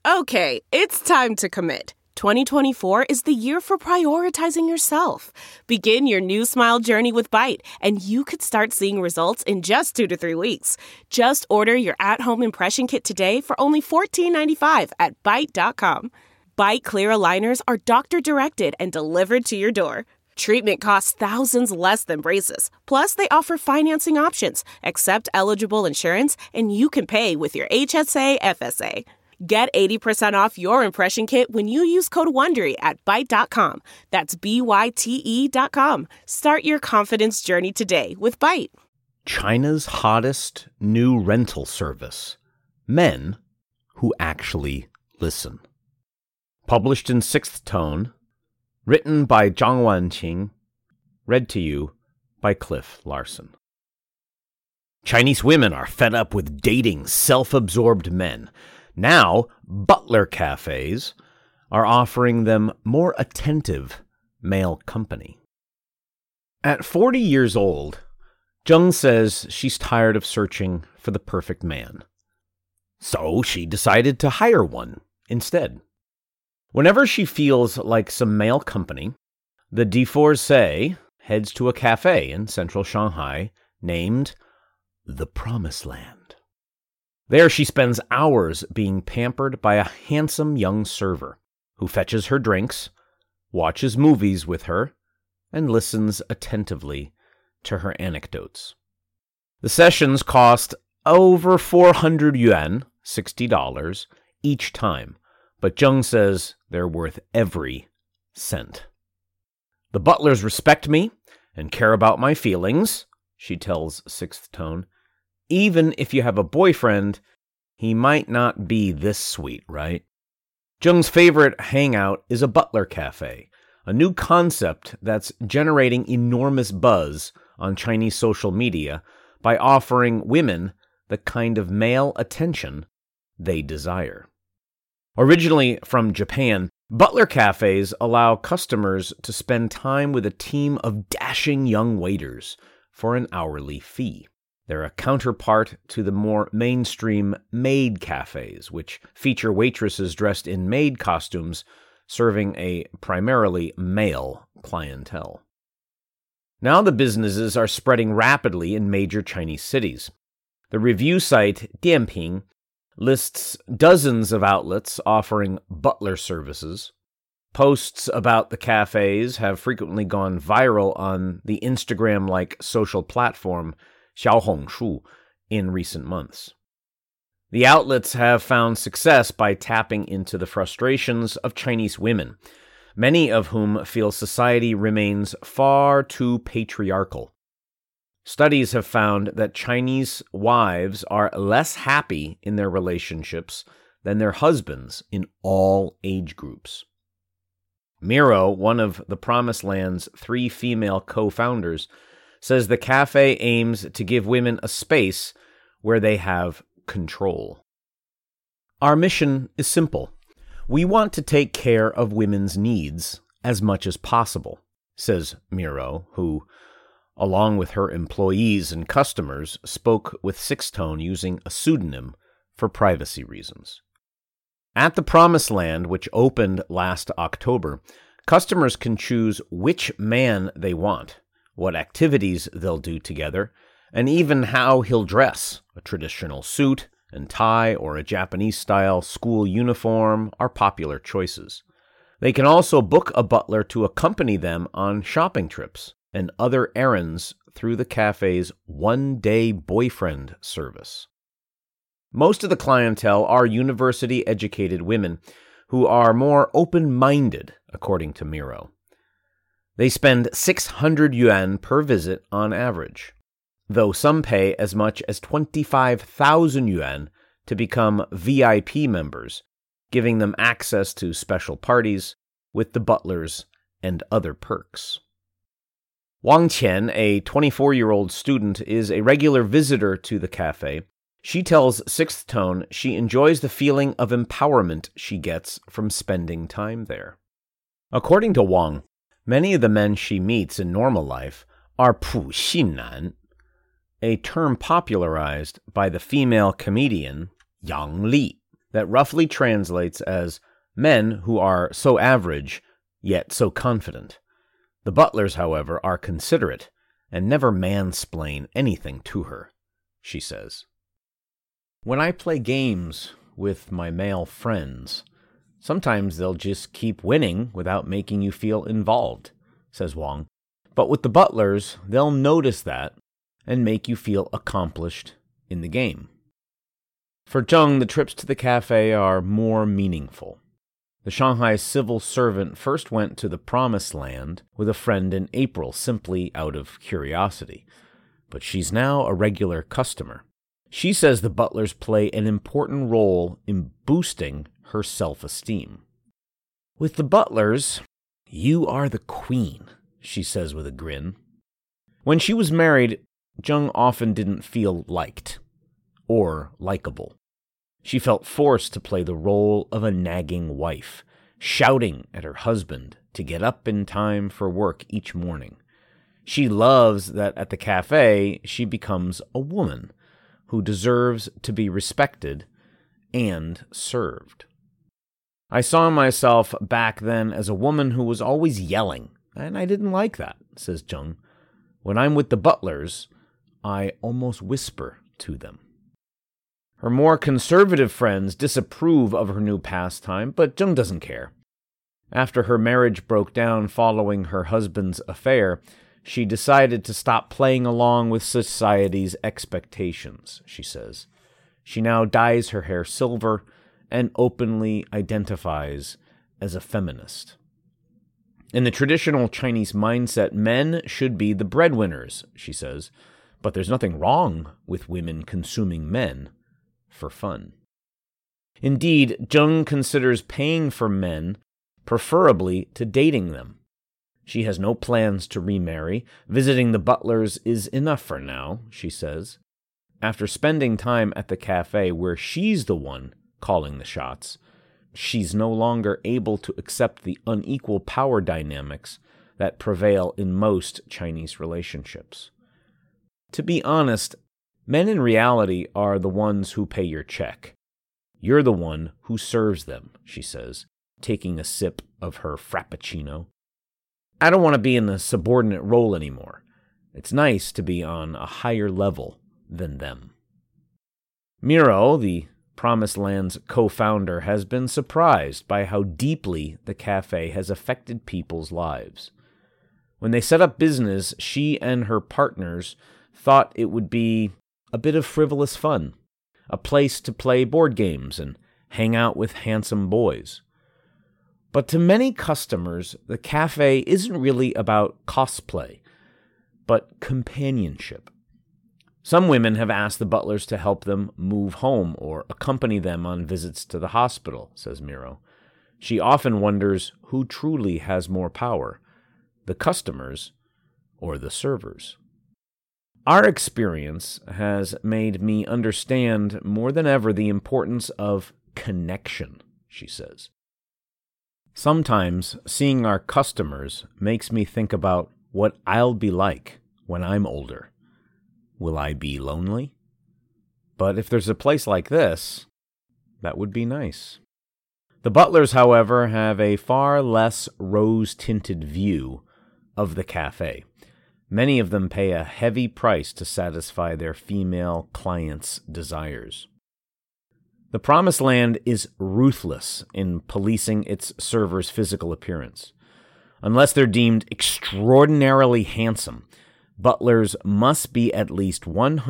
Okay, it's time to commit. 2024 is the year for prioritizing yourself. Begin your new smile journey with Byte, and you could start seeing results in just 2 to 3 weeks. Just order your at-home impression kit today for only $14.95 at Byte.com. Byte Clear aligners are doctor-directed and delivered to your door. Treatment costs thousands less than braces. Plus, they offer financing options, accept eligible insurance, and you can pay with your HSA, FSA. Get 80% off your impression kit when you use code WONDERY at Byte.com. That's BYTE.com. Start your confidence journey today with Byte. China's hottest new rental service. Men who actually listen. Published in 6th Tone. Written by Zhang Wanqing. Read to you by Cliff Larson. Chinese women are fed up with dating self-absorbed men. Now, butler cafes are offering them more attentive male company. At 40 years old, Zheng says she's tired of searching for the perfect man. So she decided to hire one instead. Whenever she feels like some male company, the divorcee heads to a cafe in central Shanghai named The Promised Land. There she spends hours being pampered by a handsome young server who fetches her drinks, watches movies with her, and listens attentively to her anecdotes. The sessions cost over 400 yuan, $60, each time, but Zheng says they're worth every cent. The butlers respect me and care about my feelings, she tells 6th Tone. Even if you have a boyfriend, he might not be this sweet, right? Zheng's favorite hangout is a butler cafe, a new concept that's generating enormous buzz on Chinese social media by offering women the kind of male attention they desire. Originally from Japan, butler cafes allow customers to spend time with a team of dashing young waiters for an hourly fee. They're a counterpart to the more mainstream maid cafes, which feature waitresses dressed in maid costumes serving a primarily male clientele. Now the businesses are spreading rapidly in major Chinese cities. The review site Dianping lists dozens of outlets offering butler services. Posts about the cafes have frequently gone viral on the Instagram-like social platform Xiaohongshu in recent months. The outlets have found success by tapping into the frustrations of Chinese women, many of whom feel society remains far too patriarchal. Studies have found that Chinese wives are less happy in their relationships than their husbands in all age groups. Miro, one of the Promised Land's 3 female co-founders, says the cafe aims to give women a space where they have control. Our mission is simple. We want to take care of women's needs as much as possible, says Miro, who, along with her employees and customers, spoke with 6th Tone using a pseudonym for privacy reasons. At the Promised Land, which opened last October, customers can choose which man they want, what activities they'll do together, and even how he'll dress. A traditional suit and tie or a Japanese-style school uniform are popular choices. They can also book a butler to accompany them on shopping trips and other errands through the cafe's one-day boyfriend service. Most of the clientele are university-educated women who are more open-minded, according to Miro. They spend 600 yuan per visit on average, though some pay as much as 25,000 yuan to become VIP members, giving them access to special parties with the butlers and other perks. Wang Qian, a 24-year-old student, is a regular visitor to the cafe. She tells 6th Tone she enjoys the feeling of empowerment she gets from spending time there. According to Wang, many of the men she meets in normal life are pu xin nan, a term popularized by the female comedian Yang Li. that roughly translates as men who are so average, yet so confident. The butlers, however, are considerate and never mansplain anything to her, she says. When I play games with my male friends, sometimes they'll just keep winning without making you feel involved, says Wang. But with the butlers, they'll notice that and make you feel accomplished in the game. For Zheng, the trips to the cafe are more meaningful. The Shanghai civil servant first went to the Promised Land with a friend in April simply out of curiosity, but she's now a regular customer. She says the butlers play an important role in boosting her self-esteem. With the butlers, you are the queen, she says with a grin. When she was married, Zheng often didn't feel liked or likable. She felt forced to play the role of a nagging wife, shouting at her husband to get up in time for work each morning. She loves that at the cafe she becomes a woman who deserves to be respected and served. I saw myself back then as a woman who was always yelling, and I didn't like that, says Zheng. When I'm with the butlers, I almost whisper to them. Her more conservative friends disapprove of her new pastime, but Zheng doesn't care. After her marriage broke down following her husband's affair, she decided to stop playing along with society's expectations, she says. She now dyes her hair silver and openly identifies as a feminist. In the traditional Chinese mindset, men should be the breadwinners, she says, but there's nothing wrong with women consuming men for fun. Indeed, Zheng considers paying for men preferably to dating them. She has no plans to remarry. Visiting the butlers is enough for now, she says. After spending time at the cafe where she's the one calling the shots, she's no longer able to accept the unequal power dynamics that prevail in most Chinese relationships. To be honest, men in reality are the ones who pay your check. You're the one who serves them, she says, taking a sip of her frappuccino. I don't want to be in a subordinate role anymore. It's nice to be on a higher level than them. Miro, the Promised Land's co-founder, has been surprised by how deeply the cafe has affected people's lives. When they set up business, she and her partners thought it would be a bit of frivolous fun, a place to play board games and hang out with handsome boys. But to many customers, the cafe isn't really about cosplay, but companionship. Some women have asked the butlers to help them move home or accompany them on visits to the hospital, says Miro. She often wonders who truly has more power, the customers or the servers. Our experience has made me understand more than ever the importance of connection, she says. Sometimes seeing our customers makes me think about what I'll be like when I'm older. Will I be lonely? But if there's a place like this, that would be nice. The butlers, however, have a far less rose-tinted view of the cafe. Many of them pay a heavy price to satisfy their female clients' desires. The Promised Land is ruthless in policing its servers' physical appearance. Unless they're deemed extraordinarily handsome, butlers must be at least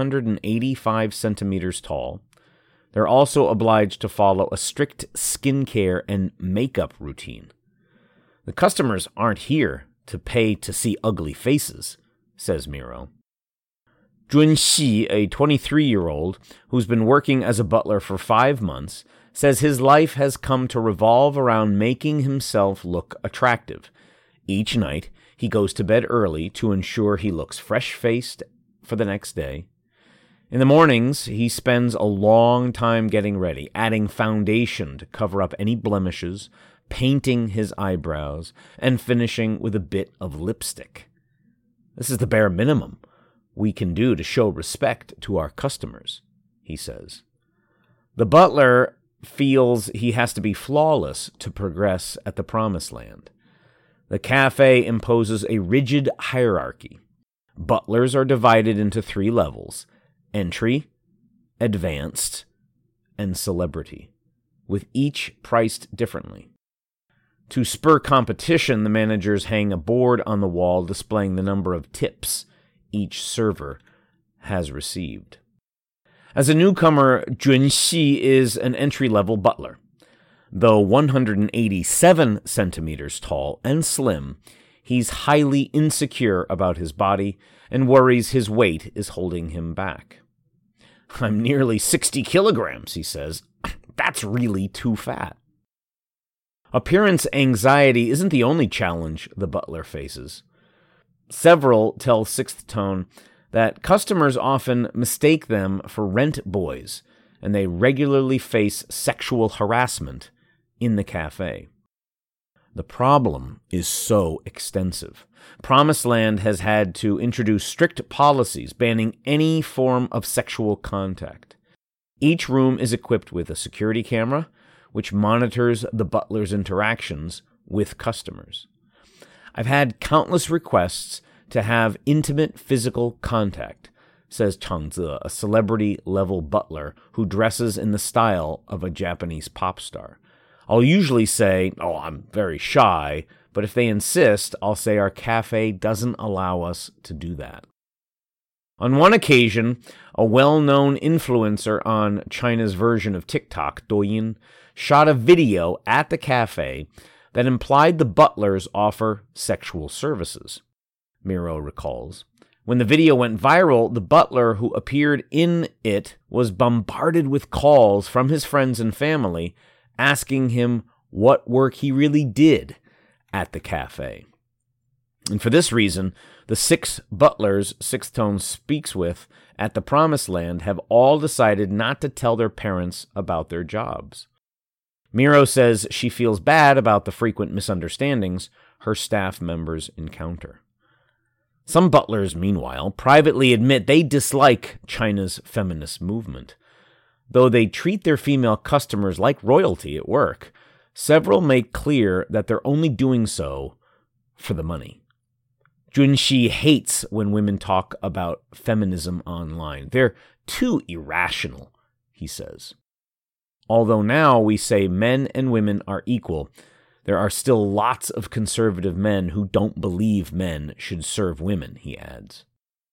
185 centimeters tall. They're also obliged to follow a strict skincare and makeup routine. The customers aren't here to pay to see ugly faces, says Miro. Junxi, a 23-year-old who's been working as a butler for 5 months, says his life has come to revolve around making himself look attractive. Each night, he goes to bed early to ensure he looks fresh-faced for the next day. In the mornings, he spends a long time getting ready, adding foundation to cover up any blemishes, painting his eyebrows, and finishing with a bit of lipstick. This is the bare minimum we can do to show respect to our customers, he says. The butler feels he has to be flawless to progress at the Promised Land. The cafe imposes a rigid hierarchy. Butlers are divided into 3 levels: entry, advanced, and celebrity, with each priced differently. To spur competition, the managers hang a board on the wall displaying the number of tips each server has received. As a newcomer, Junxi is an entry-level butler. Though 187 centimeters tall and slim, he's highly insecure about his body and worries his weight is holding him back. "I'm nearly 60 kilograms, he says. That's really too fat." Appearance anxiety isn't the only challenge the butler faces. Several tell Sixth Tone that customers often mistake them for rent boys, and they regularly face sexual harassment in the cafe. The problem is so extensive. Promised Land has had to introduce strict policies banning any form of sexual contact. Each room is equipped with a security camera, which monitors the butler's interactions with customers. I've had countless requests to have intimate physical contact, says Chang Zi, a celebrity-level butler who dresses in the style of a Japanese pop star. I'll usually say, I'm very shy, but if they insist, I'll say our cafe doesn't allow us to do that. On one occasion, a well-known influencer on China's version of TikTok, Douyin, shot a video at the cafe that implied the butlers offer sexual services. Miro recalls. When the video went viral, the butler who appeared in it was bombarded with calls from his friends and family asking him what work he really did at the cafe. And for this reason, the 6 butlers Sixth Tone speaks with at the Promised Land have all decided not to tell their parents about their jobs. Miro says she feels bad about the frequent misunderstandings her staff members encounter. Some butlers, meanwhile, privately admit they dislike China's feminist movement. Though they treat their female customers like royalty at work, several make clear that they're only doing so for the money. Junxi hates when women talk about feminism online. They're too irrational, he says. Although now we say men and women are equal, there are still lots of conservative men who don't believe men should serve women, he adds.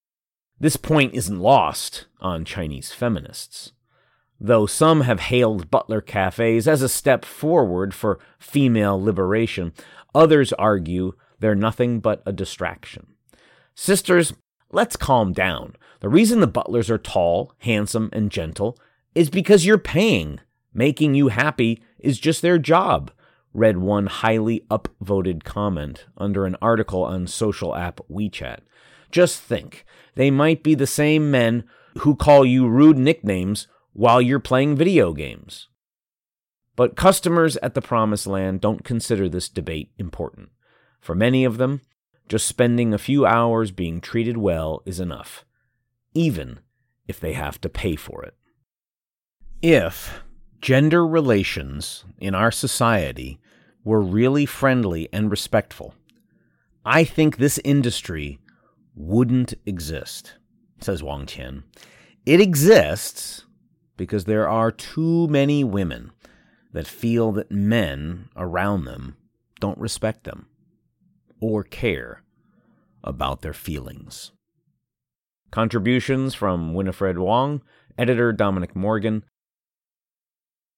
This point isn't lost on Chinese feminists. Though some have hailed butler cafes as a step forward for female liberation, others argue they're nothing but a distraction. Sisters, let's calm down. The reason the butlers are tall, handsome, and gentle is because you're paying. Making you happy is just their job, read one highly upvoted comment under an article on social app WeChat. Just think, they might be the same men who call you rude nicknames while you're playing video games. But customers at the Promised Land don't consider this debate important. For many of them, just spending a few hours being treated well is enough, even if they have to pay for it. If gender relations in our society were really friendly and respectful, I think this industry wouldn't exist, says Wang Qian. It exists because there are too many women that feel that men around them don't respect them or care about their feelings. Contributions from Winifred Wang, editor Dominic Morgan,